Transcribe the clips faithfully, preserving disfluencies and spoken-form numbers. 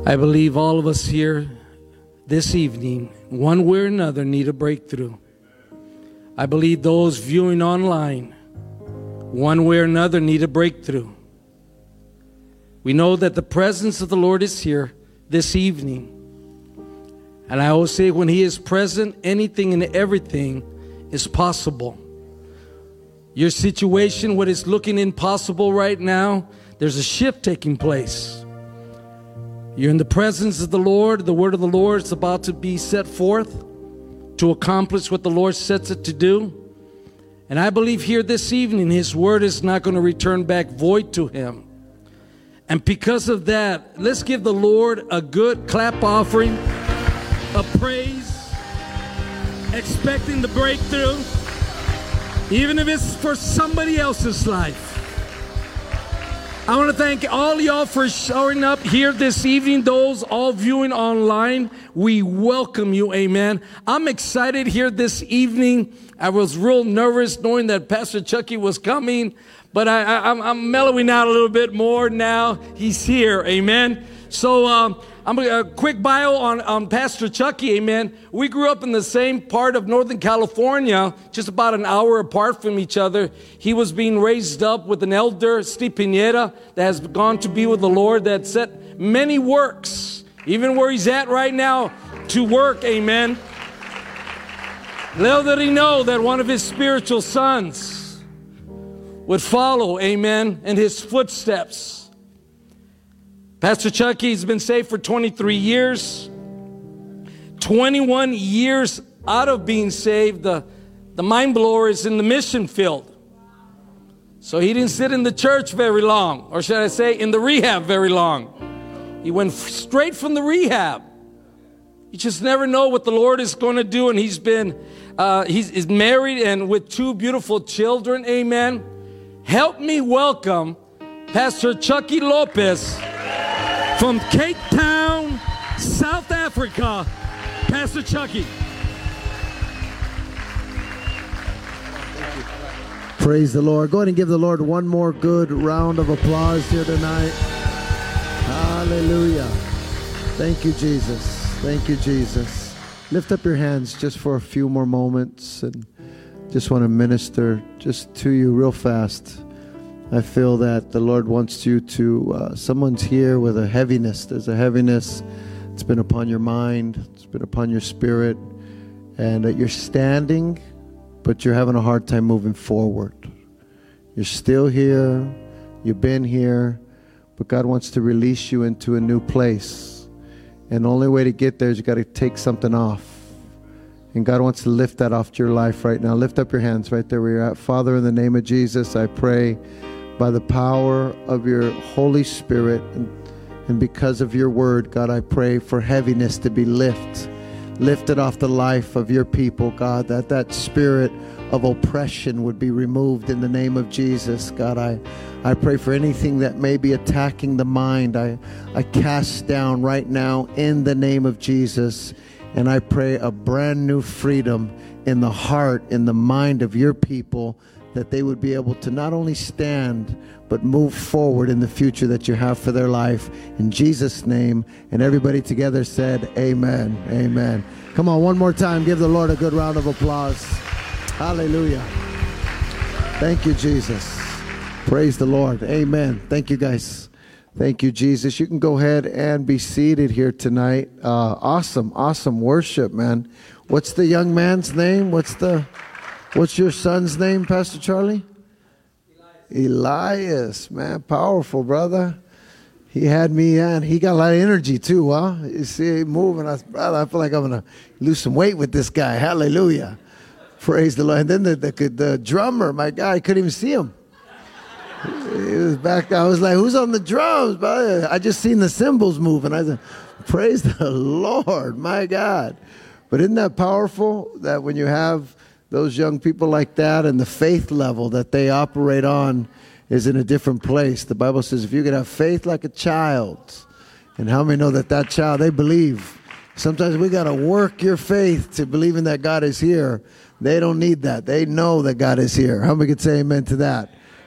I believe all of us here this evening, one way or another, need a breakthrough. I believe those viewing online, one way or another, need a breakthrough. We know that the presence of the Lord is here this evening. And I always say, when He is present, anything and everything is possible. Your situation, what is looking impossible right now, there's a shift taking place. You're in the presence of the Lord. The word of the Lord is about to be set forth to accomplish what the Lord sets it to do. And I believe here this evening, His word is not going to return back void to Him. And because of that, let's give the Lord a good clap offering of praise, expecting the breakthrough, even if it's for somebody else's life. I want to thank all y'all for showing up here this evening. Those all viewing online, we welcome you, amen. I'm excited here this evening. I was real nervous knowing that Pastor Chucky was coming, but I, I, I'm, I'm mellowing out a little bit more now. He's here, amen. So um, I'm a, a quick bio on, on Pastor Chucky, amen. We grew up in the same part of Northern California, just about an hour apart from each other. He was being raised up with an elder, Steve Pineda, that has gone to be with the Lord, that set many works, even where he's at right now, to work, amen. Little did he know that one of his spiritual sons would follow, amen, in his footsteps. Pastor Chucky's been saved for twenty-three years. twenty-one years out of being saved, the, the mind blower is in the mission field. So he didn't sit in the church very long, or should I say in the rehab very long. He went f- straight from the rehab. You just never know what the Lord is going to do. And he's been, uh, he's, he's married and with two beautiful children, amen. Help me welcome Pastor Chucky Lopez from Cape Town, South Africa. Pastor Chucky. Praise the Lord. Go ahead and give the Lord one more good round of applause here tonight. Hallelujah. Thank you, Jesus. Thank you, Jesus. Lift up your hands just for a few more moments, and just want to minister just to you real fast. I feel that the Lord wants you to, uh, someone's here with a heaviness. There's a heaviness. It's been upon your mind. It's been upon your spirit. And uh, you're standing, but you're having a hard time moving forward. You're still here. You've been here. But God wants to release you into a new place. And the only way to get there is you got to take something off. And God wants to lift that off your life right now. Lift up your hands right there where you're at. Father, in the name of Jesus, I pray by the power of your Holy Spirit and, and because of your word, God, I pray for heaviness to be lifted, lifted off the life of your people, God, that that spirit of oppression would be removed in the name of Jesus. God, I, I pray for anything that may be attacking the mind. I, I cast down right now in the name of Jesus, and I pray a brand new freedom in the heart, in the mind of your people, that they would be able to not only stand, but move forward in the future that you have for their life. In Jesus' name. And everybody together said, amen, amen. Come on, one more time. Give the Lord a good round of applause. Hallelujah. Thank you, Jesus. Praise the Lord. Amen. Thank you, guys. Thank you, Jesus. You can go ahead and be seated here tonight. Uh, awesome, awesome worship, man. What's the young man's name? What's the... What's your son's name, Pastor Charlie? Elias. Elias, man, powerful, brother. He had me on. He got a lot of energy too, huh? You see him moving. I, brother, I feel like I'm going to lose some weight with this guy. Hallelujah. Praise the Lord. And then the, the, the drummer, my guy, I couldn't even see him. He was back. I was like, who's on the drums, brother? I just seen the cymbals moving. I said, praise the Lord, my God. But isn't that powerful that when you have those young people like that, and the faith level that they operate on is in a different place? The Bible says if you could have faith like a child, and how many know that that child, they believe. Sometimes we got to work your faith to believing that God is here. They don't need that. They know that God is here. How many could say amen to that?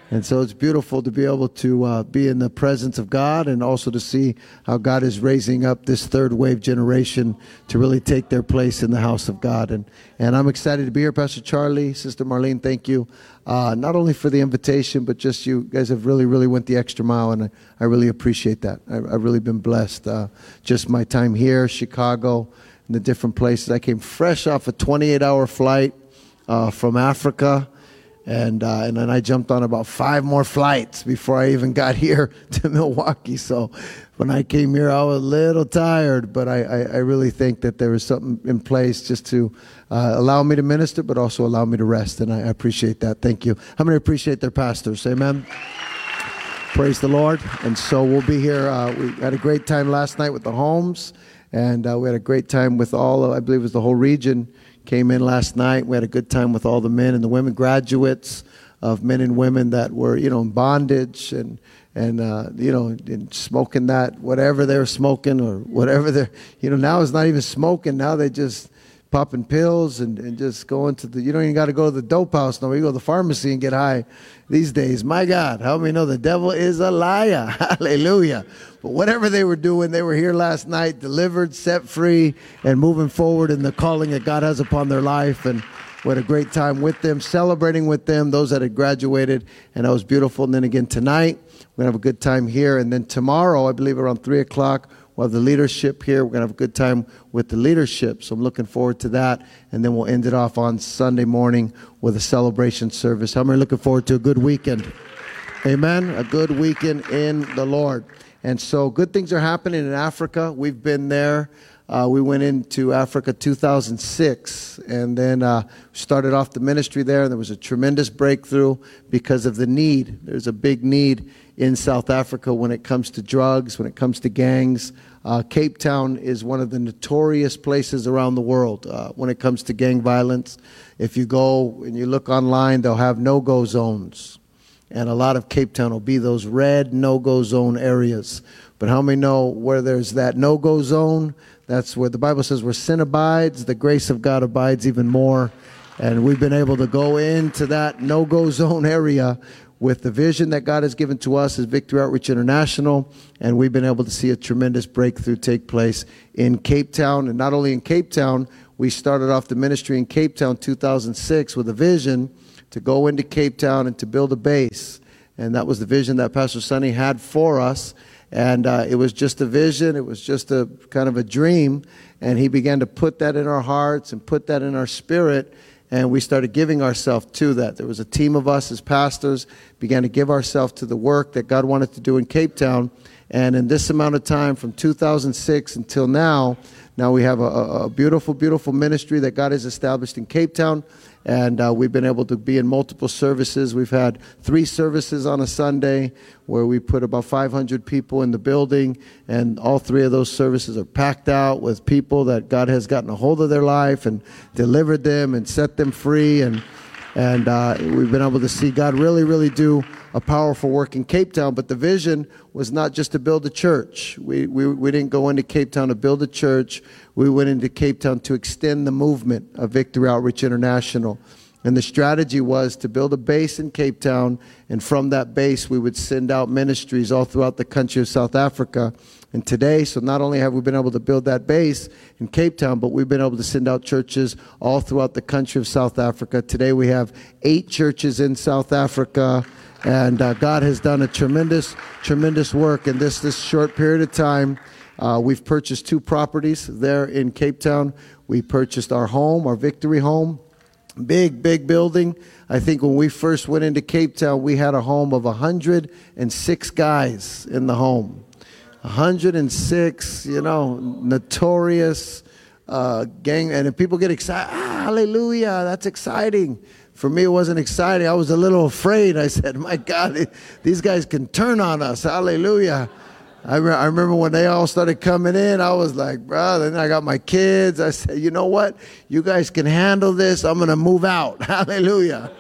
And so it's beautiful to be able to uh, be in the presence of God, and also to see how God is raising up this third wave generation to really take their place in the house of God. And and I'm excited to be here. Pastor Charlie, Sister Marlene, thank you. Uh, not only for the invitation, but just you guys have really, really went the extra mile, and I, I really appreciate that. I, I've really been blessed. Uh, just my time here, Chicago, and the different places. I came fresh off a twenty-eight hour flight uh, from Africa. And uh, and then I jumped on about five more flights before I even got here to Milwaukee. So when I came here, I was a little tired, but I, I, I really think that there was something in place just to uh, allow me to minister, but also allow me to rest. And I appreciate that. Thank you. How many appreciate their pastors? Amen. Praise the Lord. And so we'll be here. Uh, we had a great time last night with the homes, and uh, we had a great time with all, I believe it was the whole region. Came in last night. We had a good time with all the men and the women, graduates of men and women that were, you know, in bondage and, and uh, you know, in smoking that, whatever they were smoking or whatever they're, you know, now it's not even smoking. Now they just popping pills and, and just going to the, you don't even got to go to the dope house. No, you go to the pharmacy and get high these days. My God, how many know the devil is a liar? Hallelujah. But whatever they were doing, they were here last night, delivered, set free, and moving forward in the calling that God has upon their life. And we had a great time with them, celebrating with them, those that had graduated, and that was beautiful. And then again tonight, we're going to have a good time here. And then tomorrow, I believe around three o'clock, we'll have the leadership here. We're going to have a good time with the leadership. So I'm looking forward to that. And then we'll end it off on Sunday morning with a celebration service. How many are looking forward to a good weekend? Amen. A good weekend in the Lord. And so good things are happening in Africa. We've been there. Uh, we went into Africa two thousand six, and then uh, started off the ministry there. And there was a tremendous breakthrough because of the need. There's a big need in South Africa when it comes to drugs, when it comes to gangs. Uh, Cape Town is one of the notorious places around the world uh, when it comes to gang violence. If you go and you look online, they'll have no-go zones. And a lot of Cape Town will be those red no-go zone areas. But how many know where there's that no-go zone? That's where the Bible says where sin abides, the grace of God abides even more. And we've been able to go into that no-go zone area with the vision that God has given to us as Victory Outreach International. And we've been able to see a tremendous breakthrough take place in Cape Town. And not only in Cape Town, we started off the ministry in Cape Town two thousand six with a vision to go into Cape Town and to build a base. And that was the vision that Pastor Sonny had for us. And uh, it was just a vision. It was just a kind of a dream. And he began to put that in our hearts and put that in our spirit. And we started giving ourselves to that. There was a team of us as pastors, began to give ourselves to the work that God wanted to do in Cape Town. And in this amount of time, from two thousand six until now, now we have a, a beautiful, beautiful ministry that God has established in Cape Town. And uh, we've been able to be in multiple services. We've had three services on a Sunday where we put about five hundred people in the building. And all three of those services are packed out with people that God has gotten a hold of their life and delivered them and set them free. And and uh, we've been able to see God really, really do a powerful work in Cape Town. But the vision was not just to build a church. We, we, we didn't go into Cape Town to build a church. We went into Cape Town to extend the movement of Victory Outreach International. And the strategy was to build a base in Cape Town, and from that base we would send out ministries all throughout the country of South Africa. And today, so not only have we been able to build that base in Cape Town, but we've been able to send out churches all throughout the country of South Africa. Today we have eight churches in South Africa, and uh, God has done a tremendous, tremendous work in this, this short period of time. Uh, we've purchased two properties there in Cape Town. We purchased our home, our Victory home. Big, big building. I think when we first went into Cape Town, we had a home of one hundred six guys in the home. one hundred six, you know, notorious uh, gang. And if people get excited, ah, hallelujah, that's exciting. For me, it wasn't exciting. I was a little afraid. I said, my God, these guys can turn on us. Hallelujah. I, re- I remember when they all started coming in, I was like, bro, then I got my kids. I said, you know what? You guys can handle this. I'm going to move out. Hallelujah.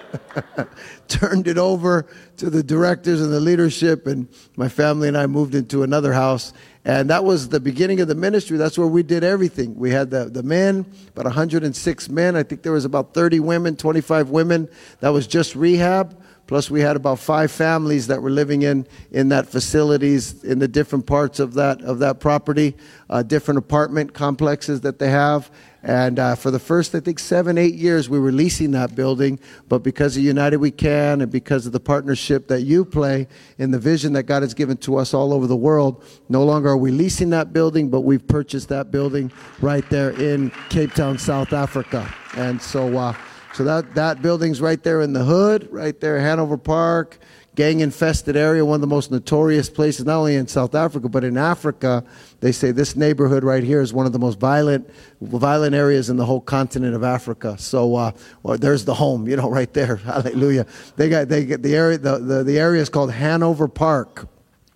Turned it over to the directors and the leadership, and my family and I moved into another house. And that was the beginning of the ministry. That's where we did everything. We had the, the men, about one hundred six men. I think there was about thirty women, twenty-five women. That was just rehab. Plus, we had about five families that were living in in that facilities in the different parts of that of that property, uh, different apartment complexes that they have. And uh, for the first, I think, seven, eight years, we were leasing that building. But because of United We Can and because of the partnership that you play in the vision that God has given to us all over the world, no longer are we leasing that building, but we've purchased that building right there in Cape Town, South Africa. And so uh, so that, that building's right there in the hood, right there, Hanover Park, gang-infested area, one of the most notorious places, not only in South Africa, but in Africa. They say this neighborhood right here is one of the most violent violent areas in the whole continent of Africa. So uh, well, there's the home, you know, right there. Hallelujah. They got they get the area the, the, the area is called Hanover Park.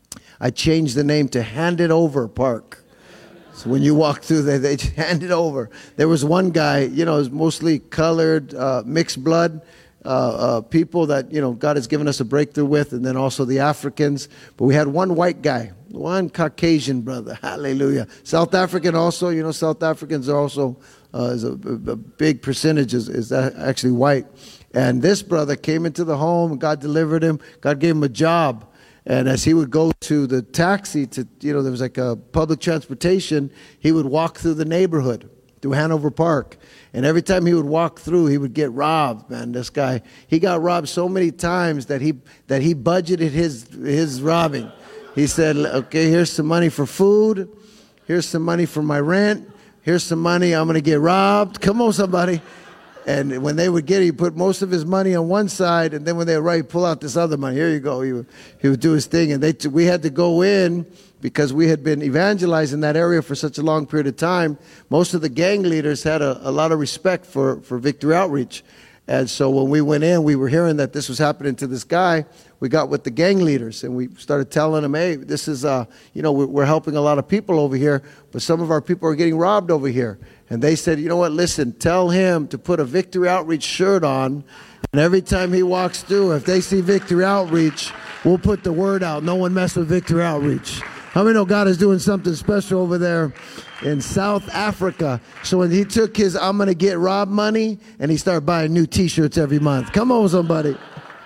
I changed the name to Hand It Over Park. So when you walk through there, they hand it over. There was one guy, you know, it was mostly colored, uh, mixed blood. Uh, uh, people that, you know, God has given us a breakthrough with, and then also the Africans. But we had one white guy, one Caucasian brother. Hallelujah. South African also, you know, South Africans are also, uh, is a, a big percentage is, is actually white. And this brother came into the home, God delivered him, God gave him a job. And as he would go to the taxi to, you know, there was like a public transportation, he would walk through the neighborhood, through Hanover Park. And every time he would walk through, he would get robbed, man. This guy, he got robbed so many times that he that he budgeted his his robbing. He said, okay, here's some money for food. Here's some money for my rent. Here's some money, I'm going to get robbed. Come on, somebody. And when they would get it, he put most of his money on one side, and then when they were ready, pull out this other money. Here you go. He would, he would do his thing. And they t- we had to go in because we had been evangelizing that area for such a long period of time. Most of the gang leaders had a, a lot of respect for, for Victory Outreach. And so when we went in, we were hearing that this was happening to this guy. We got with the gang leaders, and we started telling them, hey, this is, uh, you know, we're, we're helping a lot of people over here, but some of our people are getting robbed over here. And they said, you know what, listen, tell him to put a Victory Outreach shirt on, and every time he walks through, if they see Victory Outreach, we'll put the word out. No one mess with Victory Outreach. How many know God is doing something special over there in South Africa? So when he took his I'm going to get robbed money, and he started buying new T-shirts every month. Come on, somebody.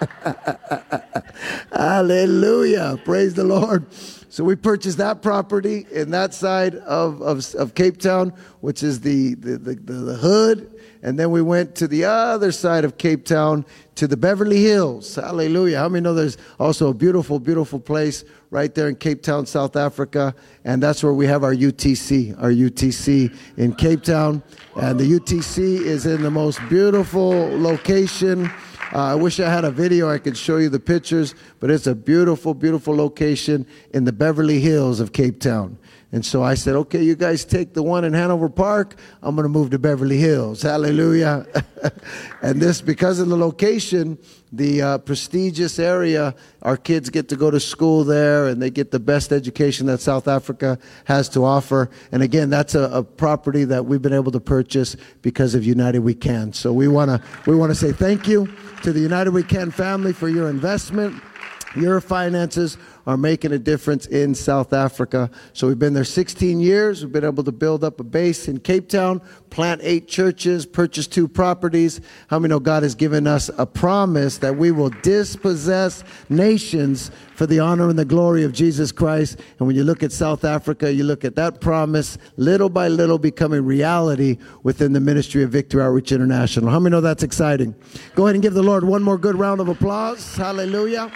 Hallelujah. Praise the Lord. So we purchased that property in that side of, of, of Cape Town, which is the, the, the, the hood. And then we went to the other side of Cape Town to the Beverly Hills. Hallelujah. How many know there's also a beautiful, beautiful place right there in Cape Town, South Africa? And that's where we have our U T C, our U T C in Cape Town. And the U T C is in the most beautiful location. Uh, I wish I had a video I could show you the pictures, but it's a beautiful, beautiful location in the Beverly Hills of Cape Town. And so I said, okay, you guys take the one in Hanover Park. I'm going to move to Beverly Hills. Hallelujah. And this, because of the location, the uh, prestigious area, our kids get to go to school there, and they get the best education that South Africa has to offer. And again, that's a, a property that we've been able to purchase because of United We Can. So we want to we want to say thank you to the United We Can family for your investment. Your finances are making a difference in South Africa. So we've been there sixteen years. We've been able to build up a base in Cape Town, plant eight churches, purchase two properties. How many know God has given us a promise that we will dispossess nations for the honor and the glory of Jesus Christ? And when you look at South Africa, you look at that promise little by little becoming reality within the ministry of Victory Outreach International. How many know that's exciting? Go ahead and give the Lord one more good round of applause. Hallelujah.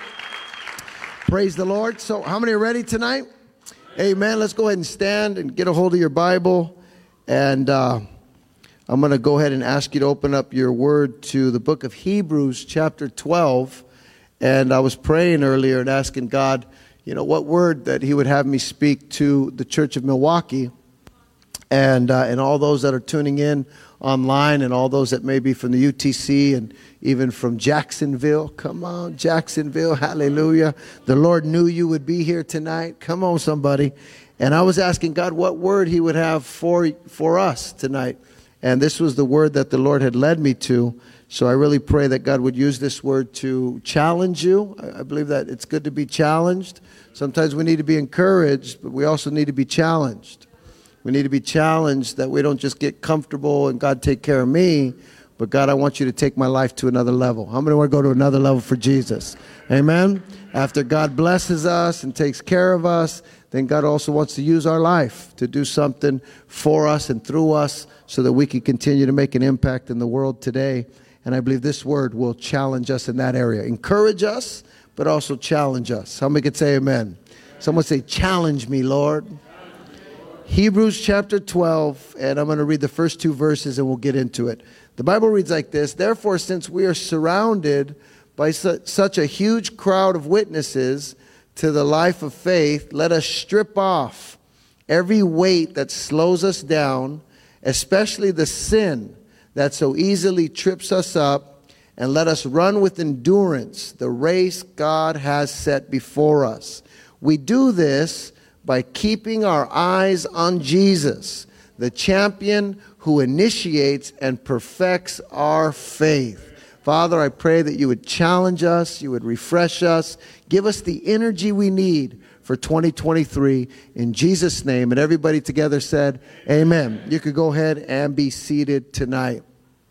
Praise the Lord. So how many are ready tonight? Amen. Let's go ahead and stand and get a hold of your Bible. And uh, I'm going to go ahead and ask you to open up your word to the book of Hebrews chapter twelve. And I was praying earlier and asking God, you know, what word that he would have me speak to the Church of Milwaukee. And, uh, and all those that are tuning in online, and all those that may be from the U T C and even from Jacksonville. Come on, Jacksonville. Hallelujah. The Lord knew you would be here tonight. Come on, somebody. And I was asking God what word he would have for, for us tonight. And this was the word that the Lord had led me to. So I really pray that God would use this word to challenge you. I believe that it's good to be challenged. Sometimes we need to be encouraged, but we also need to be challenged. We need to be challenged that we don't just get comfortable and God take care of me, But God, I want you to take my life to another level. How many want to go to another level for Jesus? Amen? After God blesses us and takes care of us, then God also wants to use our life to do something for us and through us so that we can continue to make an impact in the world today. And I believe this word will challenge us in that area. Encourage us, but also challenge us. How many could say amen? Someone say, challenge me, Lord. Hebrews chapter twelve, and I'm going to read the first two verses and we'll get into it. The Bible reads like this: Therefore, since we are surrounded by su- such a huge crowd of witnesses to the life of faith, let us strip off every weight that slows us down, especially the sin that so easily trips us up, and let us run with endurance the race God has set before us. We do this by keeping our eyes on Jesus, the champion who initiates and perfects our faith. Father, I pray that you would challenge us, you would refresh us, give us the energy we need for twenty twenty-three in Jesus' name. And everybody together said, amen. You could go ahead and be seated tonight.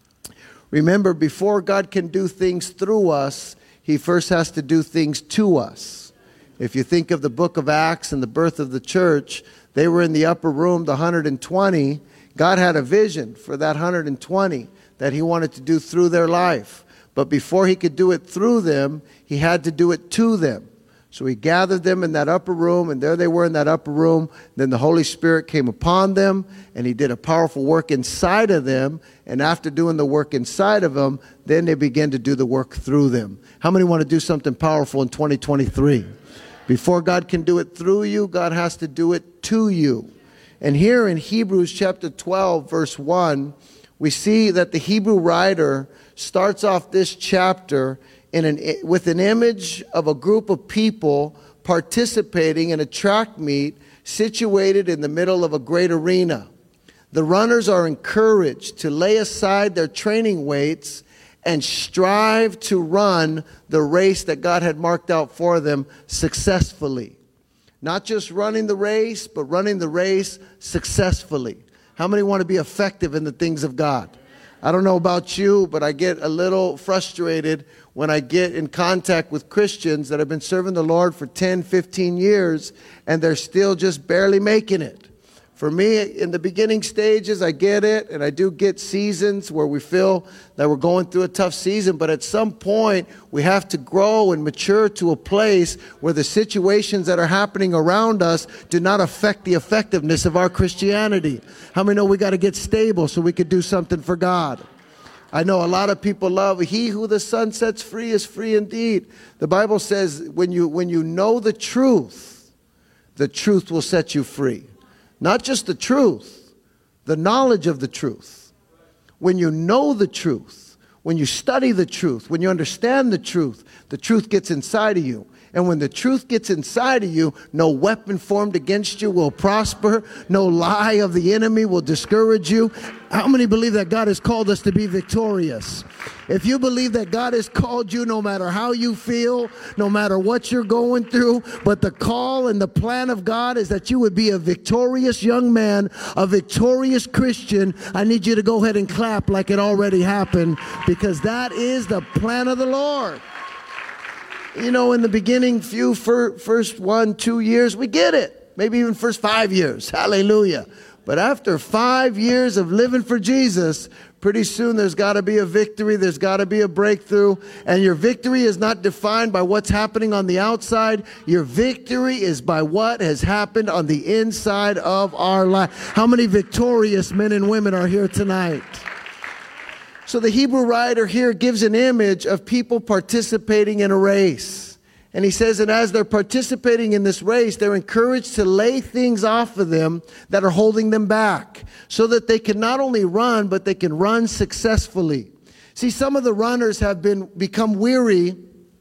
Remember, before God can do things through us, he first has to do things to us. If you think of the book of Acts and the birth of the church, they were in the upper room, the one hundred twenty. God had a vision for that one hundred twenty that he wanted to do through their life. But before he could do it through them, he had to do it to them. So he gathered them in that upper room, and there they were in that upper room. Then the Holy Spirit came upon them, and he did a powerful work inside of them. And after doing the work inside of them, then they began to do the work through them. How many want to do something powerful in twenty twenty-three? Before God can do it through you, God has to do it to you. And here in Hebrews chapter twelve, verse one, we see that the Hebrew writer starts off this chapter in an, with an image of a group of people participating in a track meet situated in the middle of a great arena. The runners are encouraged to lay aside their training weights and strive to run the race that God had marked out for them successfully. Not just running the race, but running the race successfully. How many want to be effective in the things of God? I don't know about you, but I get a little frustrated when I get in contact with Christians that have been serving the Lord for ten, fifteen years, and they're still just barely making it. For me, in the beginning stages, I get it, and I do get seasons where we feel that we're going through a tough season, but at some point, we have to grow and mature to a place where the situations that are happening around us do not affect the effectiveness of our Christianity. How many know we got to get stable so we could do something for God? I know a lot of people love, he who the Son sets free is free indeed. The Bible says when you, when you know the truth, the truth will set you free. Not just the truth, the knowledge of the truth. When you know the truth, when you study the truth, when you understand the truth, the truth gets inside of you. And when the truth gets inside of you, no weapon formed against you will prosper. No lie of the enemy will discourage you. How many believe that God has called us to be victorious? If you believe that God has called you, no matter how you feel, no matter what you're going through, but the call and the plan of God is that you would be a victorious young man, a victorious Christian, I need you to go ahead and clap like it already happened, because that is the plan of the Lord. You know, in the beginning, few fir- first one, two years, we get it. Maybe even first five years. Hallelujah. But after five years of living for Jesus, pretty soon there's got to be a victory. There's got to be a breakthrough. And your victory is not defined by what's happening on the outside. Your victory is by what has happened on the inside of our life. How many victorious men and women are here tonight? So the Hebrew writer here gives an image of people participating in a race. And he says that as they're participating in this race, they're encouraged to lay things off of them that are holding them back so that they can not only run, but they can run successfully. See, some of the runners have been become weary,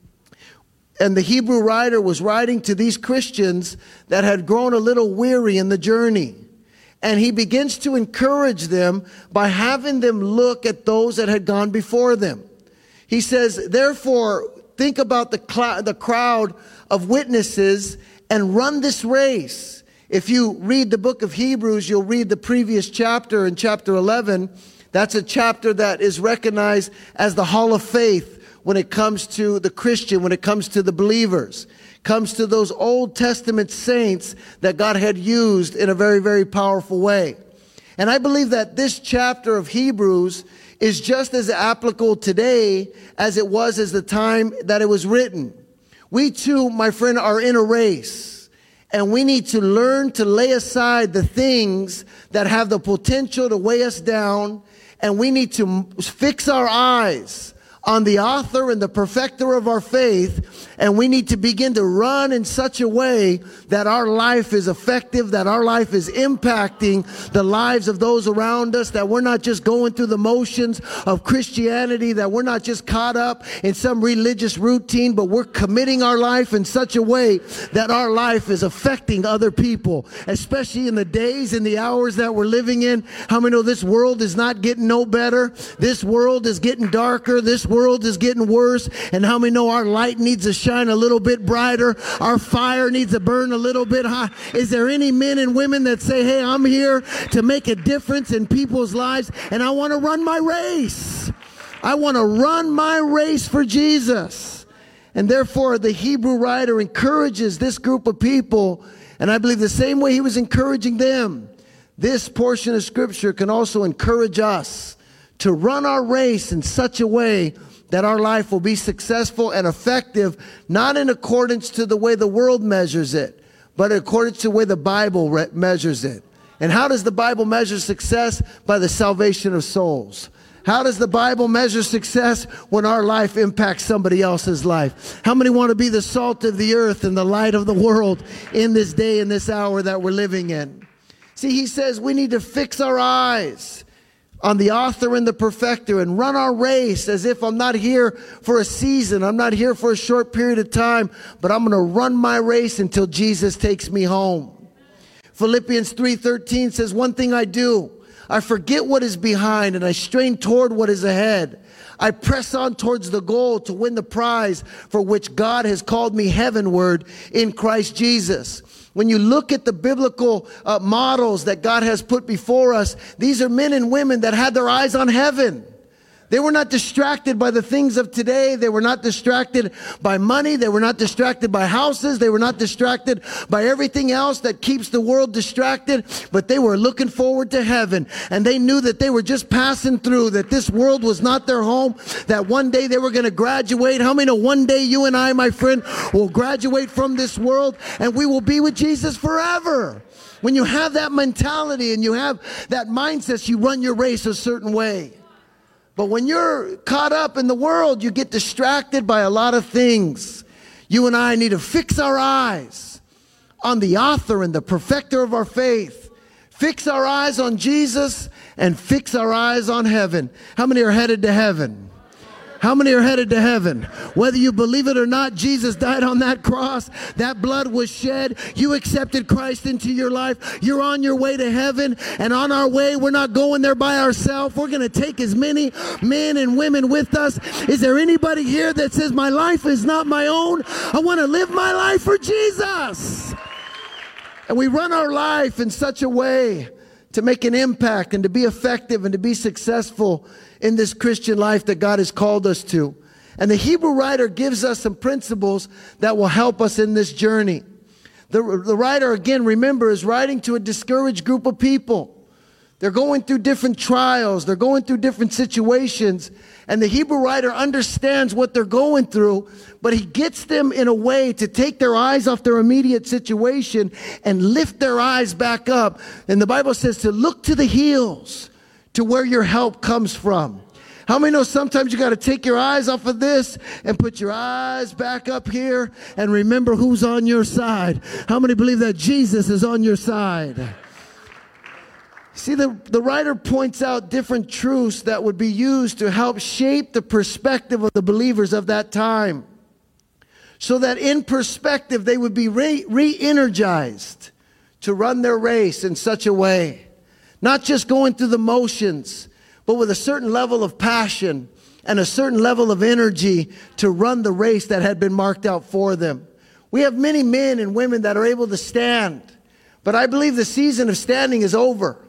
and the Hebrew writer was writing to these Christians that had grown a little weary in the journey. And he begins to encourage them by having them look at those that had gone before them. He says, therefore, think about the, cl- the crowd of witnesses and run this race. If you read the book of Hebrews, you'll read the previous chapter in chapter eleven That's a chapter that is recognized as the Hall of Faith when it comes to the Christian, when it comes to the believers. Comes to those Old Testament saints that God had used in a very, very powerful way. And I believe that this chapter of Hebrews is just as applicable today as it was as the time that it was written. We too, my friend, are in a race. And we need to learn to lay aside the things that have the potential to weigh us down. And we need to fix our eyes on the author and the perfecter of our faith, and we need to begin to run in such a way that our life is effective, that our life is impacting the lives of those around us, that we're not just going through the motions of Christianity, that we're not just caught up in some religious routine, but we're committing our life in such a way that our life is affecting other people, especially in the days and the hours that we're living in. How many know this world is not getting no better? This world is getting darker. This world is getting worse. And how many know our light needs to shine a little bit brighter? Our fire needs to burn a little bit high. Is there any men and women that say, hey, I'm here to make a difference in people's lives, and I want to run my race. I want to run my race for Jesus. And therefore, the Hebrew writer encourages this group of people, and I believe the same way he was encouraging them, this portion of Scripture can also encourage us to run our race in such a way that our life will be successful and effective, not in accordance to the way the world measures it, but in accordance to the way the Bible re- measures it. And how does the Bible measure success? By the salvation of souls. How does the Bible measure success? When our life impacts somebody else's life. How many want to be the salt of the earth and the light of the world in this day and this hour that we're living in? See, he says we need to fix our eyes on the author and the perfecter and run our race as if I'm not here for a season. I'm not here for a short period of time, but I'm going to run my race until Jesus takes me home. Philippians three thirteen says, one thing I do, I forget what is behind and I strain toward what is ahead. I press on towards the goal to win the prize for which God has called me heavenward in Christ Jesus. When you look at the biblical uh, models that God has put before us, these are men and women that had their eyes on heaven. They were not distracted by the things of today. They were not distracted by money. They were not distracted by houses. They were not distracted by everything else that keeps the world distracted. But they were looking forward to heaven. And they knew that they were just passing through, that this world was not their home, that one day they were going to graduate. How many know one day you and I, my friend, will graduate from this world and we will be with Jesus forever? When you have that mentality and you have that mindset, you run your race a certain way. But when you're caught up in the world, you get distracted by a lot of things. You and I need to fix our eyes on the author and the perfecter of our faith. Fix our eyes on Jesus and fix our eyes on heaven. How many are headed to heaven? How many are headed to heaven? Whether you believe it or not, Jesus died on that cross. That blood was shed. You accepted Christ into your life. You're on your way to heaven. And on our way, we're not going there by ourselves. We're going to take as many men and women with us. Is there anybody here that says, my life is not my own? I want to live my life for Jesus. And we run our life in such a way to make an impact and to be effective and to be successful in this Christian life that God has called us to. And the Hebrew writer gives us some principles that will help us in this journey. The, the writer, again, remember, is writing to a discouraged group of people. They're going through different trials. They're going through different situations. And the Hebrew writer understands what they're going through, but he gets them in a way to take their eyes off their immediate situation and lift their eyes back up. And the Bible says to look to the hills, to where your help comes from. How many know sometimes you got to take your eyes off of this and put your eyes back up here and remember who's on your side? How many believe that Jesus is on your side? See, the, the writer points out different truths that would be used to help shape the perspective of the believers of that time, so that in perspective they would be re, re-energized to run their race in such a way. Not just going through the motions, but with a certain level of passion and a certain level of energy to run the race that had been marked out for them. We have many men and women that are able to stand, but I believe the season of standing is over.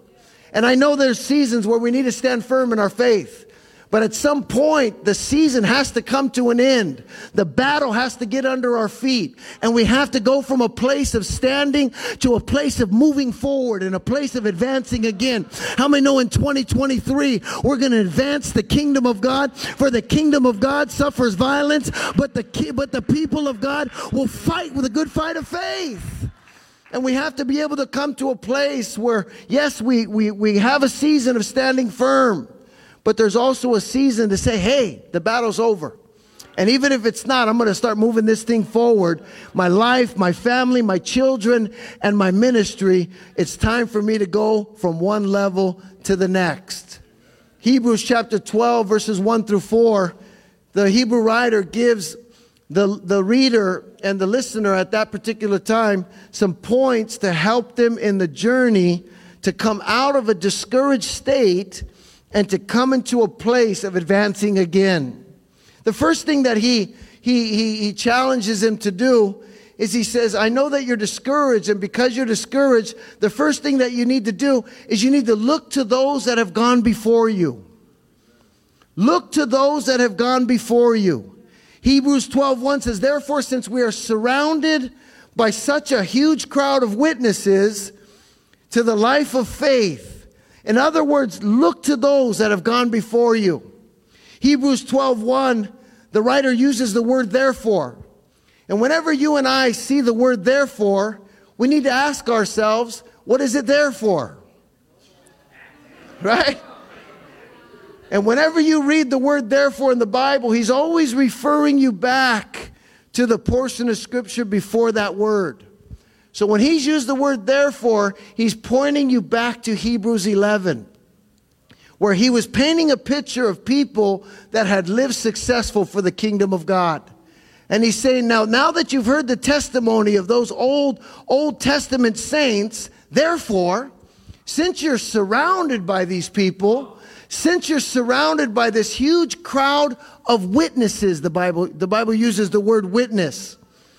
And I know there's seasons where we need to stand firm in our faith. But at some point, the season has to come to an end. The battle has to get under our feet. And we have to go from a place of standing to a place of moving forward and a place of advancing again. How many know in twenty twenty-three, we're going to advance the kingdom of God? For the kingdom of God suffers violence, but the, but the people of God will fight with a good fight of faith. And we have to be able to come to a place where, yes, we, we, we have a season of standing firm. But there's also a season to say, hey, the battle's over. And even if it's not, I'm going to start moving this thing forward. My life, my family, my children, and my ministry, it's time for me to go from one level to the next. Hebrews chapter twelve, verses one through four, the Hebrew writer gives the, the reader and the listener at that particular time some points to help them in the journey to come out of a discouraged state and to come into a place of advancing again. The first thing that he, he, he, he challenges him to do is he says, I know that you're discouraged, and because you're discouraged, the first thing that you need to do is you need to look to those that have gone before you. Look to those that have gone before you. Hebrews twelve one says, therefore, since we are surrounded by such a huge crowd of witnesses to the life of faith, in other words, look to those that have gone before you. Hebrews twelve one, the writer uses the word therefore. And whenever you and I see the word therefore, we need to ask ourselves, what is it there for? Right? And whenever you read the word therefore in the Bible, he's always referring you back to the portion of Scripture before that word. So when he's used the word therefore, he's pointing you back to Hebrews eleven, where he was painting a picture of people that had lived successful for the kingdom of God. And he's saying, now, now that you've heard the testimony of those old, Old Testament saints, therefore, since you're surrounded by these people, since you're surrounded by this huge crowd of witnesses, the Bible, the Bible uses the word witness.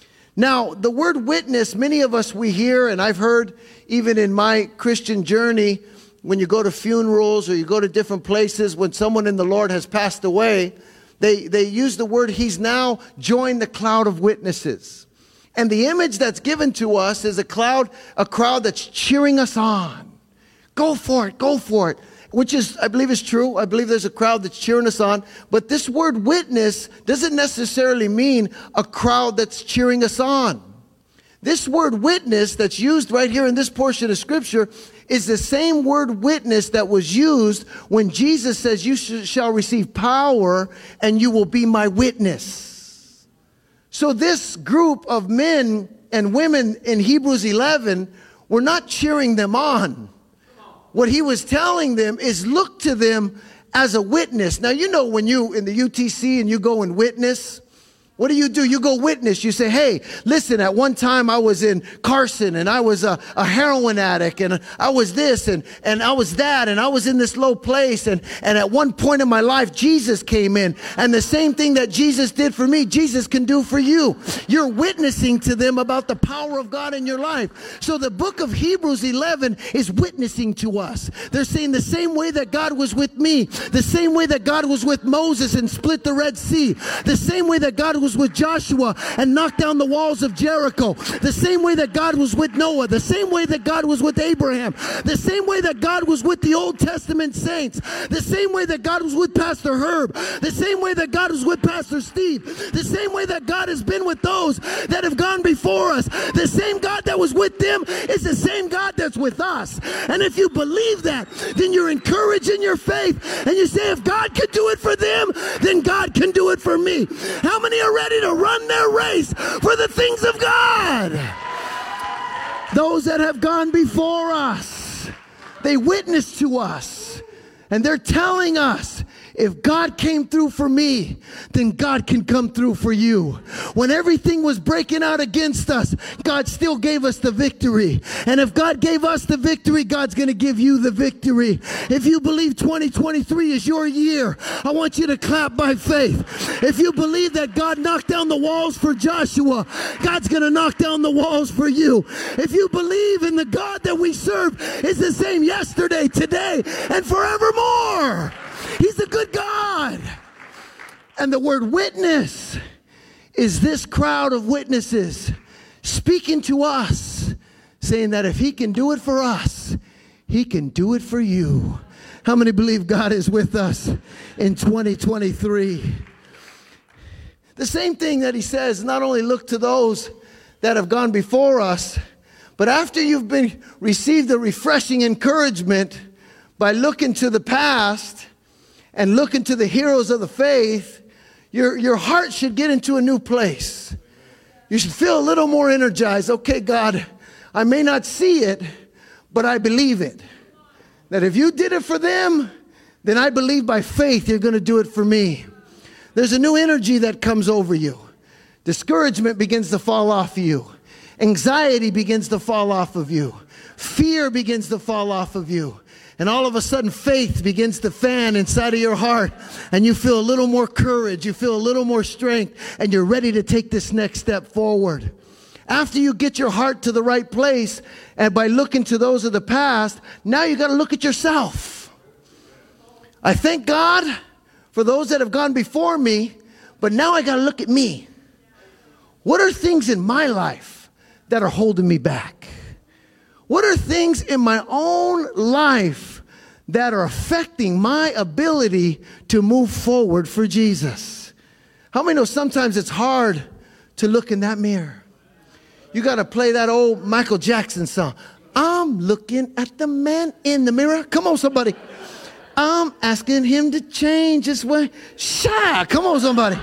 Now, the word witness, many of us we hear, and I've heard even in my Christian journey, when you go to funerals or you go to different places, when someone in the Lord has passed away, they, they use the word, he's now joined the cloud of witnesses. And the image that's given to us is a cloud, a crowd that's cheering us on. Go for it, go for it. Which is, I believe is true. I believe there's a crowd that's cheering us on. But this word witness doesn't necessarily mean a crowd that's cheering us on. This word witness that's used right here in this portion of Scripture is the same word witness that was used when Jesus says, you sh- shall receive power and you will be my witness. So this group of men and women in Hebrews eleven were not cheering them on. What he was telling them is look to them as a witness. Now, you know, when you in the U T C and you go and witness, what do you do? You go witness. You say, hey, listen, at one time I was in Carson and I was a, a heroin addict and I was this and, and I was that and I was in this low place. And, and at one point in my life, Jesus came in. And the same thing that Jesus did for me, Jesus can do for you. You're witnessing to them about the power of God in your life. So the book of Hebrews eleven is witnessing to us. They're saying the same way that God was with me, the same way that God was with Moses and split the Red Sea, the same way that God was with Joshua and knocked down the walls of Jericho, the same way that God was with Noah, the same way that God was with Abraham, the same way that God was with the Old Testament saints, the same way that God was with Pastor Herb, the same way that God was with Pastor Steve, the same way that God has been with those that have gone before us. The same God that was with them is the same God that's with us. And if you believe that, then you're encouraged in your faith and you say, if God could do it for them, then God can do it for me. How many are ready to run their race for the things of God? Those that have gone before us, they witness to us and they're telling us, if God came through for me, then God can come through for you. When everything was breaking out against us, God still gave us the victory. And if God gave us the victory, God's going to give you the victory. If you believe twenty twenty-three is your year, I want you to clap by faith. If you believe that God knocked down the walls for Joshua, God's going to knock down the walls for you. If you believe in the God that we serve is the same yesterday, today, and forevermore. He's a good God. And the word witness is this crowd of witnesses speaking to us, saying that if he can do it for us, he can do it for you. How many believe God is with us in twenty twenty-three? The same thing that he says, not only look to those that have gone before us, but after you've been received the refreshing encouragement by looking to the past and looking to the heroes of the faith, your, your heart should get into a new place. You should feel a little more energized. Okay, God, I may not see it, but I believe it. That if you did it for them, then I believe by faith you're going to do it for me. There's a new energy that comes over you. Discouragement begins to fall off of you. Anxiety begins to fall off of you. Fear begins to fall off of you. And all of a sudden, faith begins to fan inside of your heart. And you feel a little more courage. You feel a little more strength. And you're ready to take this next step forward. After you get your heart to the right place, and by looking to those of the past, now you got to look at yourself. I thank God for those that have gone before me, but now I got to look at me. What are things in my life that are holding me back? What are things in my own life that are affecting my ability to move forward for Jesus? How many know sometimes it's hard to look in that mirror? You got to play that old Michael Jackson song. I'm looking at the man in the mirror. Come on, somebody. I'm asking him to change his way. Shy. Come on, somebody.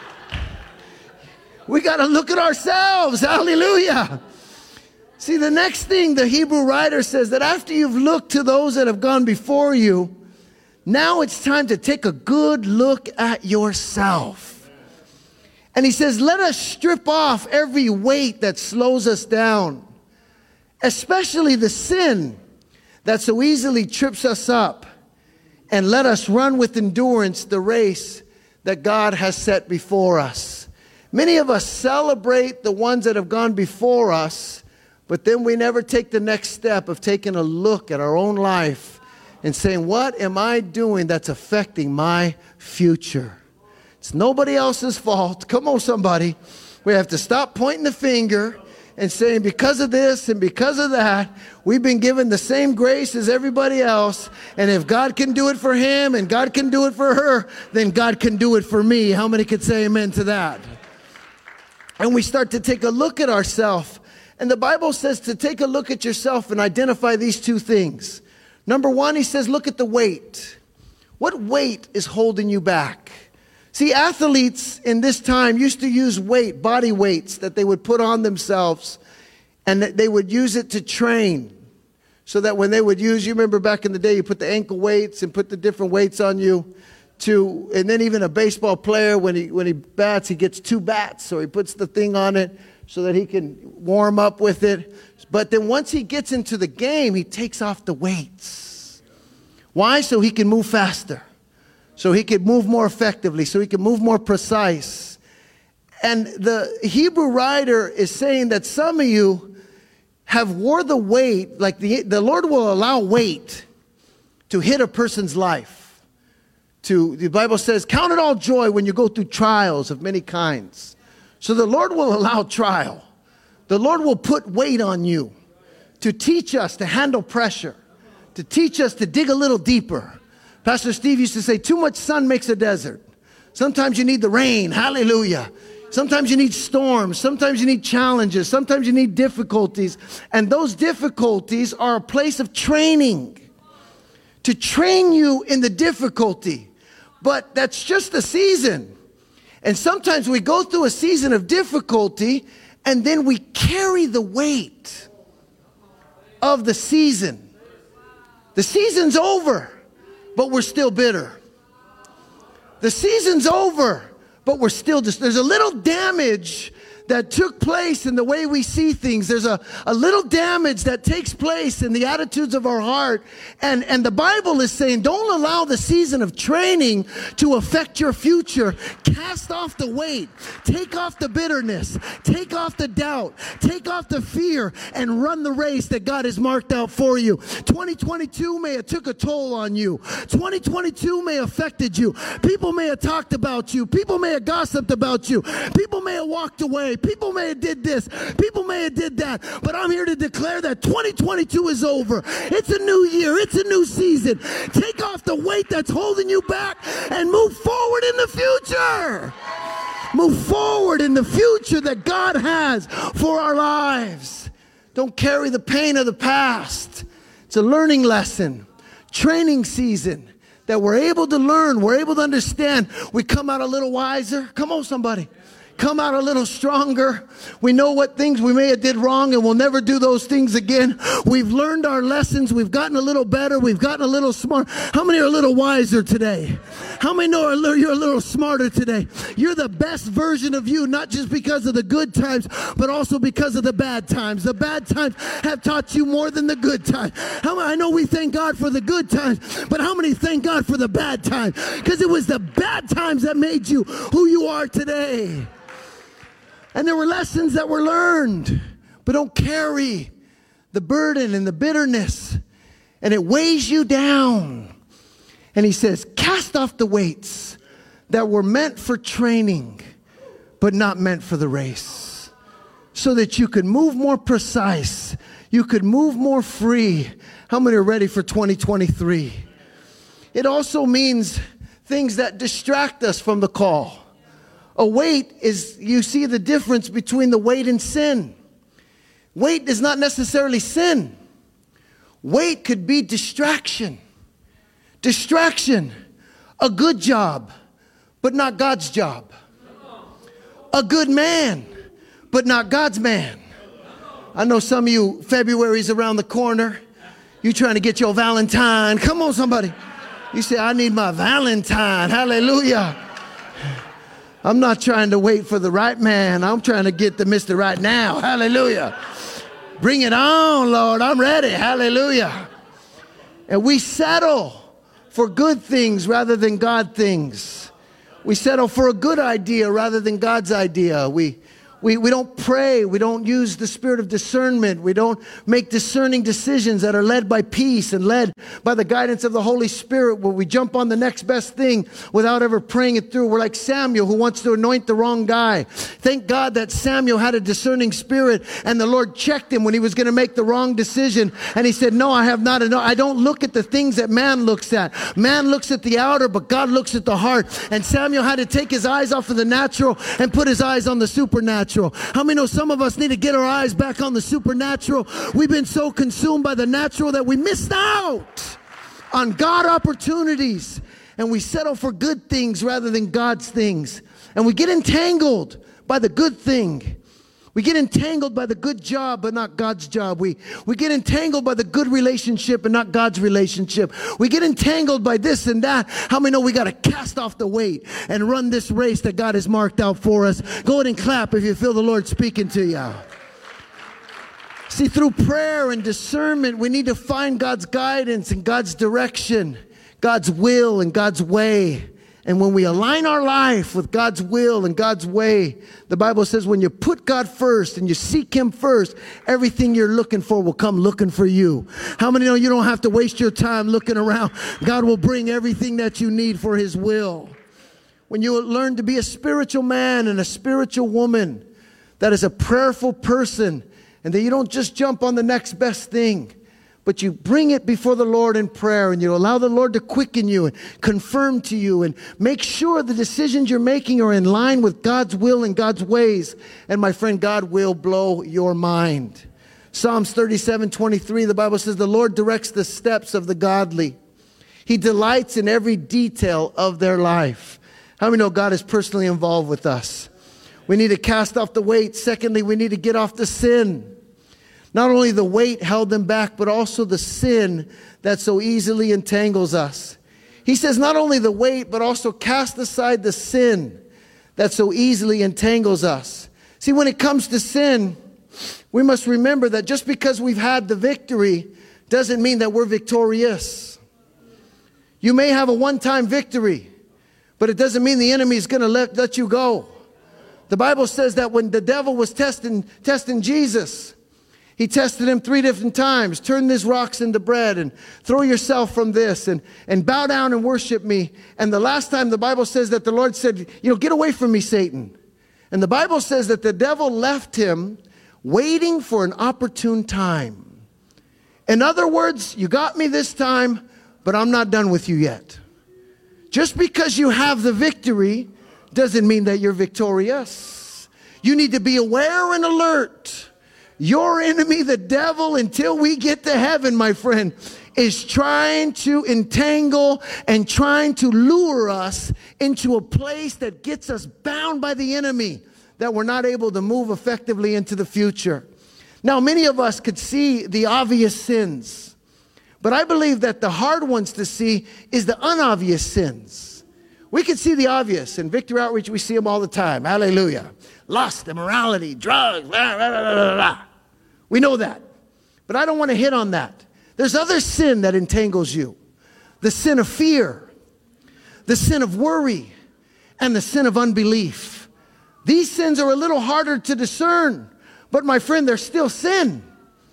We got to look at ourselves. Hallelujah. See, the next thing the Hebrew writer says that after you've looked to those that have gone before you, now it's time to take a good look at yourself. And he says, let us strip off every weight that slows us down, especially the sin that so easily trips us up, and let us run with endurance the race that God has set before us. Many of us celebrate the ones that have gone before us, but then we never take the next step of taking a look at our own life and saying, what am I doing that's affecting my future? It's nobody else's fault. Come on, somebody. We have to stop pointing the finger and saying, because of this and because of that, we've been given the same grace as everybody else. And if God can do it for him and God can do it for her, then God can do it for me. How many could say amen to that? And we start to take a look at ourselves. And the Bible says to take a look at yourself and identify these two things. Number one, he says, look at the weight. What weight is holding you back? See, athletes in this time used to use weight, body weights that they would put on themselves, and that they would use it to train. So that when they would use, you remember back in the day, you put the ankle weights and put the different weights on you. To, and then even a baseball player, when he when he bats, he gets two bats. So he puts the thing on it so that he can warm up with it. But then once he gets into the game, he takes off the weights. Why? So he can move faster. So he can move more effectively. So he can move more precise. And the Hebrew writer is saying that some of you have wore the weight, like the, the Lord will allow weight to hit a person's life. To, the Bible says, count it all joy when you go through trials of many kinds. So the Lord will allow trial. The Lord will put weight on you to teach us to handle pressure, to teach us to dig a little deeper. Pastor Steve used to say, too much sun makes a desert. Sometimes you need the rain. Hallelujah. Sometimes you need storms. Sometimes you need challenges. Sometimes you need difficulties. And those difficulties are a place of training, to train you in the difficulty. But that's just a season. And sometimes we go through a season of difficulty and then we carry the weight of the season. The season's over, but we're still bitter. The season's over, but we're still just, there's a little damage that took place in the way we see things. There's a, a little damage that takes place in the attitudes of our heart. And, and the Bible is saying, don't allow the season of training to affect your future. Cast off the weight. Take off the bitterness. Take off the doubt. Take off the fear and run the race that God has marked out for you. twenty twenty-two may have took a toll on you. twenty twenty-two may have affected you. People may have talked about you. People may have gossiped about you. People may have walked away. People may have did this. People may have did that. But I'm here to declare that twenty twenty-two is over. It's a new year. It's a new season. Take off the weight that's holding you back and move forward in the future. Move forward in the future that God has for our lives. Don't carry the pain of the past. It's a learning lesson, training season that we're able to learn. We're able to understand. We come out a little wiser. Come on, somebody. Come out a little stronger. We know what things we may have did wrong and we'll never do those things again. We've learned our lessons. We've gotten a little better. We've gotten a little smart. How many are a little wiser today? How many know you're a little smarter today? You're the best version of you, not just because of the good times, but also because of the bad times. The bad times have taught you more than the good times. How many, I know we thank God for the good times, but how many thank God for the bad times? Because it was the bad times that made you who you are today. And there were lessons that were learned, but don't carry the burden and the bitterness, and it weighs you down. And he says, cast off the weights that were meant for training, but not meant for the race, so that you could move more precise, you could move more free. How many are ready for twenty twenty-three? It also means things that distract us from the call. A weight is, you see the difference between the weight and sin. Weight is not necessarily sin. Weight could be distraction. Distraction, a good job, but not God's job. A good man, but not God's man. I know some of you, February's around the corner. You trying to get your Valentine. Come on, somebody. You say, I need my Valentine. Hallelujah. I'm not trying to wait for the right man. I'm trying to get the Mister Right Now. Hallelujah. Bring it on, Lord. I'm ready. Hallelujah. And we settle for good things rather than God things. We settle for a good idea rather than God's idea. We We, we don't pray. We don't use the spirit of discernment. We don't make discerning decisions that are led by peace and led by the guidance of the Holy Spirit, where we jump on the next best thing without ever praying it through. We're like Samuel, who wants to anoint the wrong guy. Thank God that Samuel had a discerning spirit, and the Lord checked him when he was going to make the wrong decision. And he said, no, I have not. Enough. I don't look at the things that man looks at. Man looks at the outer, but God looks at the heart. And Samuel had to take his eyes off of the natural and put his eyes on the supernatural. How many know some of us need to get our eyes back on the supernatural? We've been so consumed by the natural that we missed out on God opportunities, and we settle for good things rather than God's things. And we get entangled by the good thing. We get entangled by the good job, but not God's job. We, we get entangled by the good relationship and not God's relationship. We get entangled by this and that. How many know we got to cast off the weight and run this race that God has marked out for us? Go ahead and clap if you feel the Lord speaking to you. See, through prayer and discernment, we need to find God's guidance and God's direction, God's will and God's way. And when we align our life with God's will and God's way, the Bible says when you put God first and you seek Him first, everything you're looking for will come looking for you. How many know you don't have to waste your time looking around? God will bring everything that you need for His will. When you learn to be a spiritual man and a spiritual woman that is a prayerful person, and that you don't just jump on the next best thing, but you bring it before the Lord in prayer, and you allow the Lord to quicken you and confirm to you and make sure the decisions you're making are in line with God's will and God's ways. And my friend, God will blow your mind. Psalms thirty-seven twenty-three, the Bible says, the Lord directs the steps of the godly. He delights in every detail of their life. How many know God is personally involved with us? We need to cast off the weight. Secondly, we need to get off the sin. Not only the weight held them back, but also the sin that so easily entangles us. He says not only the weight, but also cast aside the sin that so easily entangles us. See, when it comes to sin, we must remember that just because we've had the victory doesn't mean that we're victorious. You may have a one-time victory, but it doesn't mean the enemy is going to let, let you go. The Bible says that when the devil was testing, testing Jesus, he tested him three different times. Turn these rocks into bread and throw yourself from this and, and bow down and worship me. And the last time the Bible says that the Lord said, you know, get away from me, Satan. And the Bible says that the devil left him waiting for an opportune time. In other words, you got me this time, but I'm not done with you yet. Just because you have the victory doesn't mean that you're victorious. You need to be aware and alert. Your enemy, the devil, until we get to heaven, my friend, is trying to entangle and trying to lure us into a place that gets us bound by the enemy, that we're not able to move effectively into the future. Now, many of us could see the obvious sins, but I believe that the hard ones to see is the unobvious sins. We can see the obvious. In Victory Outreach, we see them all the time. Hallelujah. Lust, immorality, drugs, blah, blah, blah, blah, blah. We know that. But I don't want to hit on that. There's other sin that entangles you. The sin of fear, the sin of worry, and the sin of unbelief. These sins are a little harder to discern, but my friend, they're still sin.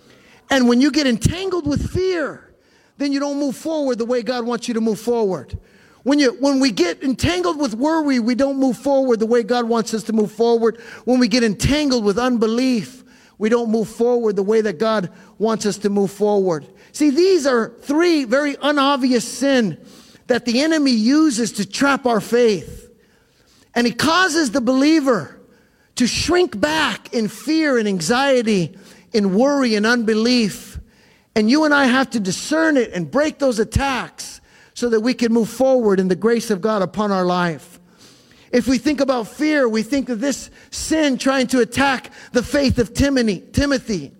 And when you get entangled with fear, then you don't move forward the way God wants you to move forward. When you, when we get entangled with worry, we don't move forward the way God wants us to move forward. When we get entangled with unbelief, we don't move forward the way that God wants us to move forward. See, these are three very unobvious sin that the enemy uses to trap our faith. And he causes the believer to shrink back in fear and anxiety, in worry and unbelief. And you and I have to discern it and break those attacks so that we can move forward in the grace of God upon our life. If we think about fear, we think of this sin trying to attack the faith of Timothy. Timothy.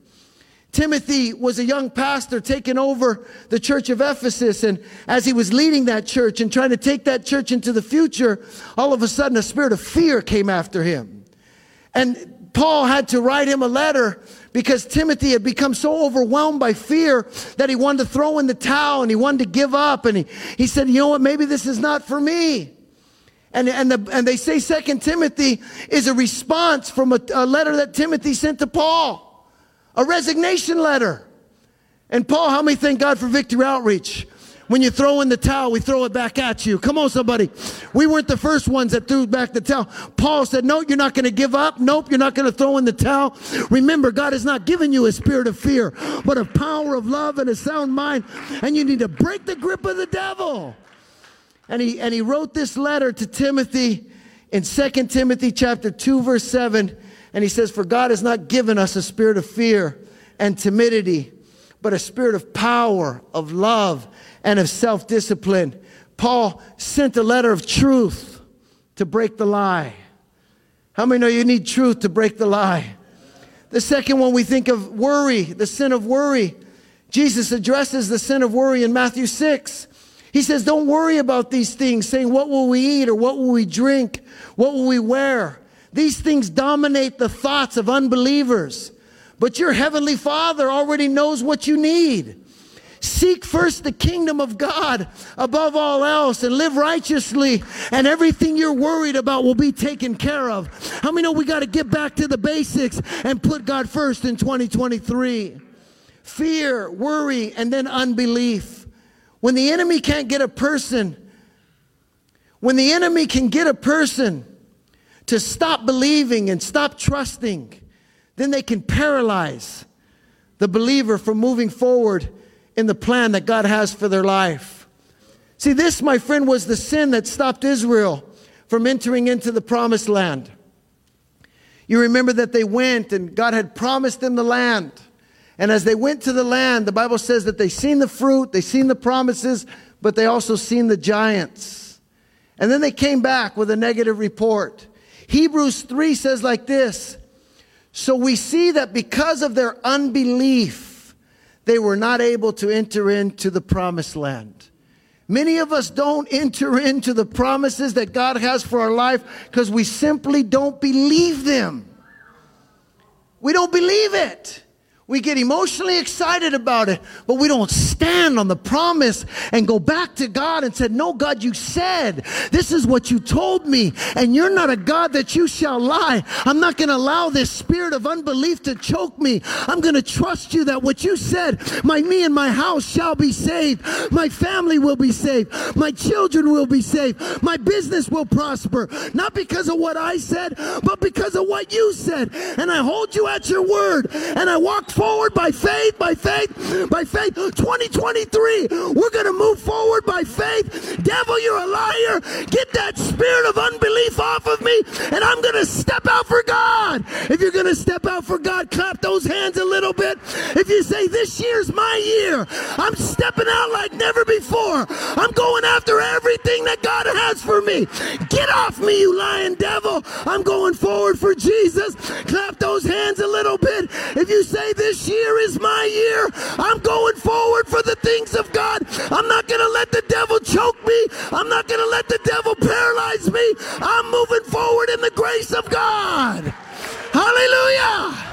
Timothy was a young pastor taking over the church of Ephesus, and as he was leading that church and trying to take that church into the future, all of a sudden a spirit of fear came after him. And Paul had to write him a letter because Timothy had become so overwhelmed by fear that he wanted to throw in the towel and he wanted to give up. And he, he said, you know what, maybe this is not for me. And, and, the, and they say Second Timothy is a response from a, a letter that Timothy sent to Paul, a resignation letter. And Paul, how many thank God for Victory Outreach? When you throw in the towel, we throw it back at you. Come on, somebody. We weren't the first ones that threw back the towel. Paul said, no, you're not going to give up. Nope, you're not going to throw in the towel. Remember, God has not given you a spirit of fear, but a power of love and a sound mind. And you need to break the grip of the devil. And he, and he wrote this letter to Timothy in Second Timothy chapter two, verse seven. And he says, for God has not given us a spirit of fear and timidity, but a spirit of power, of love, and of self-discipline. Paul sent a letter of truth to break the lie. How many know you need truth to break the lie? The second one, we think of worry, the sin of worry. Jesus addresses the sin of worry in Matthew six. He says, don't worry about these things, saying, what will we eat or what will we drink? What will we wear? These things dominate the thoughts of unbelievers. But your heavenly Father already knows what you need. Seek first the kingdom of God above all else and live righteously, and everything you're worried about will be taken care of. How many know we got to get back to the basics and put God first in twenty twenty-three? Fear, worry, and then unbelief. When the enemy can't get a person, when the enemy can get a person to stop believing and stop trusting, then they can paralyze the believer from moving forward in the plan that God has for their life. See, this, my friend, was the sin that stopped Israel from entering into the promised land. You remember that they went and God had promised them the land. And as they went to the land, the Bible says that they seen the fruit, they seen the promises, but they also seen the giants. And then they came back with a negative report. Hebrews three says like this, so we see that because of their unbelief, they were not able to enter into the promised land. Many of us don't enter into the promises that God has for our life because we simply don't believe them. We don't believe it. We get emotionally excited about it, but we don't stand on the promise and go back to God and say, no, God, you said, this is what you told me, and you're not a God that you shall lie. I'm not going to allow this spirit of unbelief to choke me. I'm going to trust you that what you said, my me and my house shall be saved. My family will be saved. My children will be saved. My business will prosper. Not because of what I said, but because of what you said. And I hold you at your word, and I walk forward by faith, by faith, by faith. twenty twenty-three, we're going to move forward by faith. Devil, you're a liar. Get that spirit of unbelief off of me, and I'm going to step out for God. If you're going to step out for God, clap those hands a little bit. If you say, this year's my year, I'm stepping out like never before. I'm going after everything that God has for me. Get off me, you lying devil. I'm going forward for Jesus. Clap those hands a little bit. If you say, this year is my year, I'm going forward for the things of God. I'm not going to let the devil choke me. I'm not going to let the devil paralyze me. I'm moving forward in the grace of God. Hallelujah.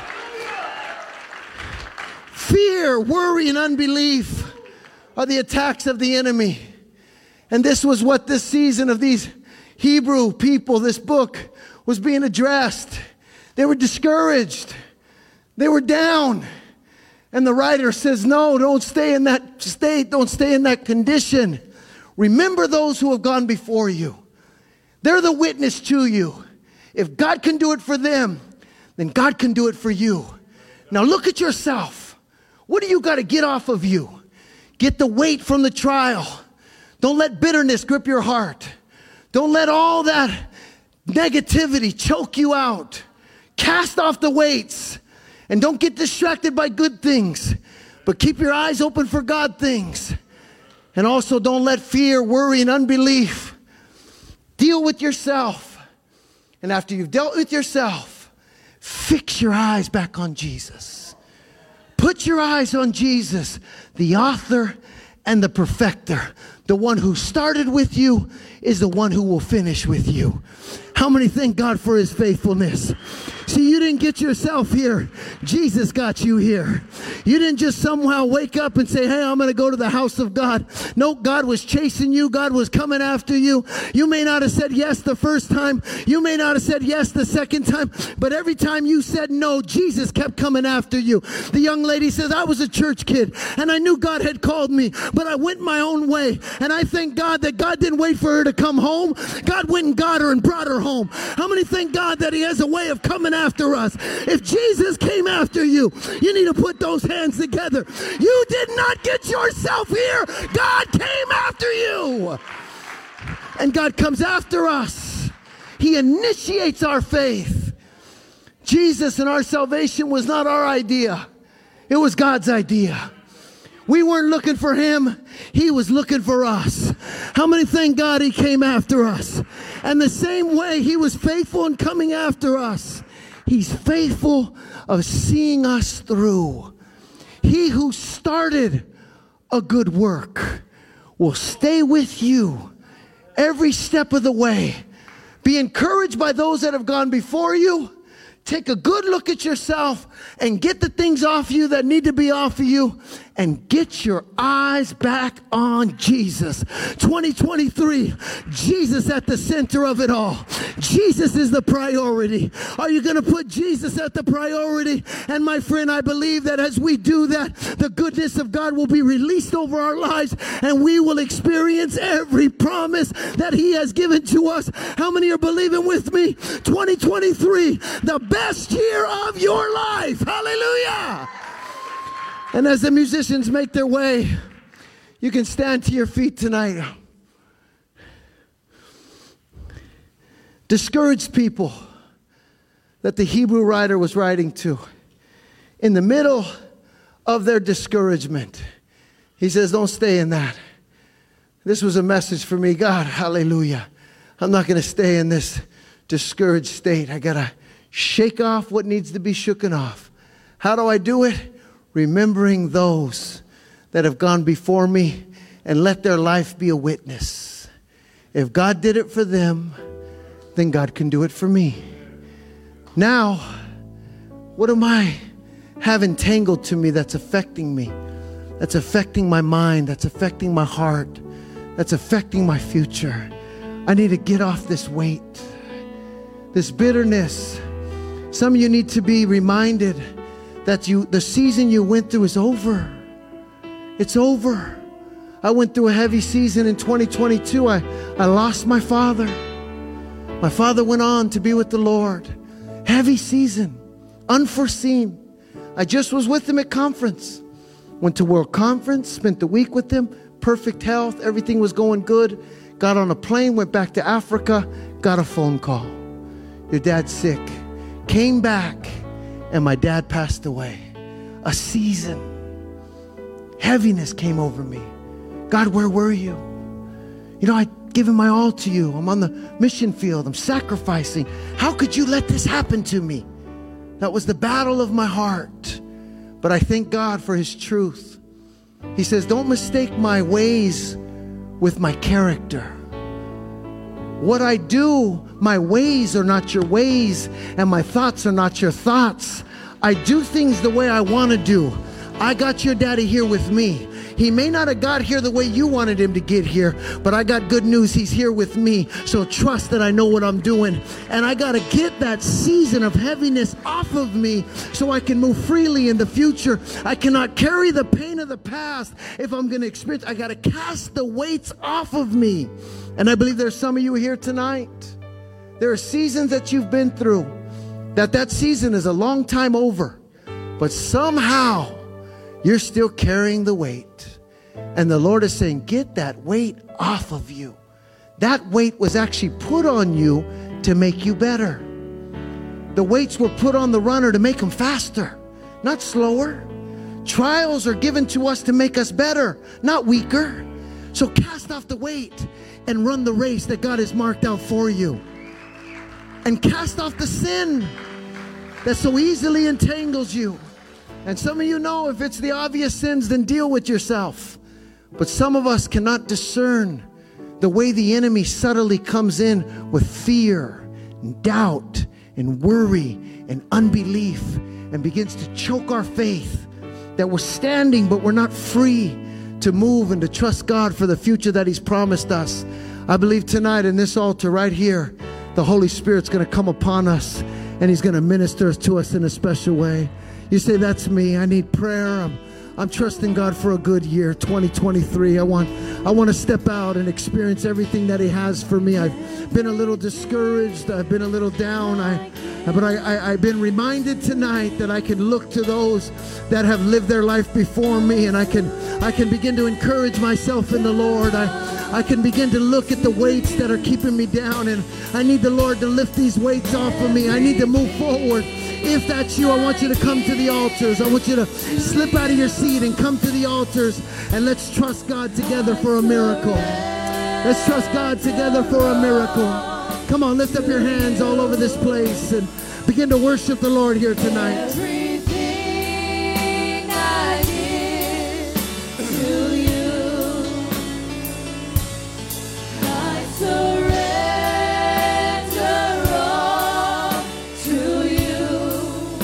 Fear, worry, and unbelief are the attacks of the enemy. And this was what this season of these Hebrew people, this book, was being addressed. They were discouraged. They were down. And the writer says, no, don't stay in that state. Don't stay in that condition. Remember those who have gone before you. They're the witness to you. If God can do it for them, then God can do it for you. Now look at yourself. What do you got to get off of you? Get the weight from the trial. Don't let bitterness grip your heart. Don't let all that negativity choke you out. Cast off the weights. And don't get distracted by good things, but keep your eyes open for God things. And also don't let fear, worry, and unbelief deal with yourself. And after you've dealt with yourself, fix your eyes back on Jesus. Put your eyes on Jesus, the author and the perfecter. The one who started with you is the one who will finish with you. How many thank God for his faithfulness? See, you didn't get yourself here. Jesus got you here. You didn't just somehow wake up and say, hey, I'm going to go to the house of God. No, God was chasing you. God was coming after you. You may not have said yes the first time. You may not have said yes the second time. But every time you said no, Jesus kept coming after you. The young lady says, I was a church kid and I knew God had called me, but I went my own way. And I thank God that God didn't wait for her to come home. God went and got her and brought her home. How many thank God that he has a way of coming after us? If Jesus came after you, you need to put those hands together. You did not get yourself here. God came after you. And God comes after us. He initiates our faith. Jesus and our salvation was not our idea. It was God's idea. We weren't looking for him. He was looking for us. How many thank God he came after us? And the same way he was faithful in coming after us, he's faithful of seeing us through. He who started a good work will stay with you every step of the way. Be encouraged by those that have gone before you. Take a good look at yourself and get the things off you that need to be off of you, and get your eyes back on Jesus. twenty twenty-three, Jesus at the center of it all. Jesus is the priority. Are you going to put Jesus at the priority? And my friend, I believe that as we do that, the goodness of God will be released over our lives, and we will experience every promise that he has given to us. How many are believing with me? twenty twenty-three, the best year of your life. Hallelujah. And as the musicians make their way, you can stand to your feet tonight. Discouraged people that the Hebrew writer was writing to. In the middle of their discouragement, he says, don't stay in that. This was a message for me. God, hallelujah. I'm not going to stay in this discouraged state. I got to shake off what needs to be shooken off. How do I do it? Remembering those that have gone before me and let their life be a witness. If God did it for them, then God can do it for me. Now, what am I having tangled to me that's affecting me? That's affecting my mind, that's affecting my heart, that's affecting my future. I need to get off this weight, this bitterness. Some of you need to be reminded that you, the season you went through is over. It's over. I went through a heavy season in twenty twenty-two. I, I lost my father. My father went on to be with the Lord. Heavy season, unforeseen. I just was with him at conference. Went to World Conference, spent the week with him. Perfect health, everything was going good. Got on a plane, went back to Africa, got a phone call. Your dad's sick. Came back, and my dad passed away. A season. Heaviness came over me. God, where were you? You know, I'd given my all to you. I'm on the mission field. I'm sacrificing. How could you let this happen to me? That was the battle of my heart. But I thank God for his truth. He says, don't mistake my ways with my character. What I do, my ways are not your ways, and my thoughts are not your thoughts. I do things the way I want to do. I got your daddy here with me. He may not have got here the way you wanted him to get here, but I got good news. He's here with me. So trust that I know what I'm doing. And I got to get that season of heaviness off of me so I can move freely in the future. I cannot carry the pain of the past if I'm going to experience. I got to cast the weights off of me. And I believe there's some of you here tonight. There are seasons that you've been through, that that season is a long time over, but somehow you're still carrying the weight. And the Lord is saying, get that weight off of you. That weight was actually put on you to make you better. The weights were put on the runner to make him faster, not slower. Trials are given to us to make us better, not weaker. So cast off the weight and run the race that God has marked out for you. And cast off the sin that so easily entangles you. And some of you know if it's the obvious sins, then deal with yourself. But some of us cannot discern the way the enemy subtly comes in with fear and doubt and worry and unbelief and begins to choke our faith, that we're standing but we're not free to move and to trust God for the future that he's promised us. I believe tonight in this altar right here, the Holy Spirit's going to come upon us and he's going to minister to us in a special way. You say, that's me. I need prayer. I'm, I'm trusting God for a good year, twenty twenty-three. I want, I want to step out and experience everything that he has for me. I've been a little discouraged. I've been a little down. I, but I, I, I've been reminded tonight that I can look to those that have lived their life before me, and I can, I can begin to encourage myself in the Lord. I, I can begin to look at the weights that are keeping me down, and I need the Lord to lift these weights off of me. I need to move forward. If that's you, I want you to come to the altars. I want you to slip out of your seat and come to the altars, and let's trust God together for a miracle. Let's trust God together for a miracle. Come on, lift up your hands all over this place and begin to worship the Lord here tonight. Everything I give to you, I surrender all to you.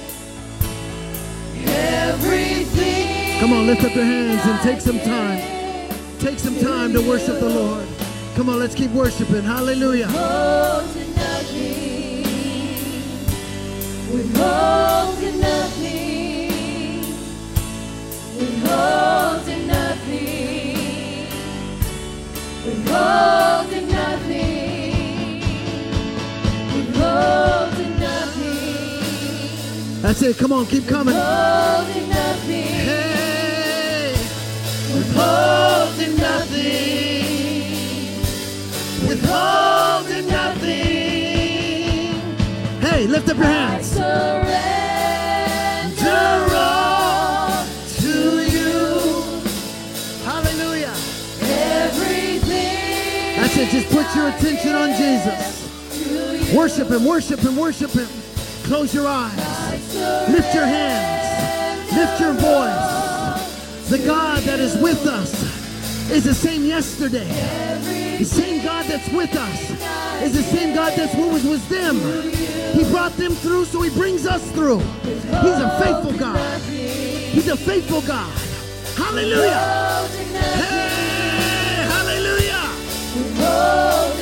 Everything. Come on, lift up your hands and take some time. Take some time to worship the Lord. Come on, let's keep worshiping. Hallelujah. Withholding nothing, withholding nothing, withholding nothing, withholding nothing, withholding nothing. That's it. Come on, keep coming. Withholding nothing. Hey, Withholding nothing. Withholding nothing. hey, lift up your I hands. surrender all to you. Hallelujah. Everything. That's it. Just put your attention on Jesus. to you. Worship him, worship him, worship him. Close your eyes. Lift your hands. Lift your voice. The God that is with us is the same yesterday. The same God that's with us is the same God that's who was with them. He brought them through, so he brings us through. He's a faithful God. He's a faithful God. Hallelujah. Hey, hallelujah.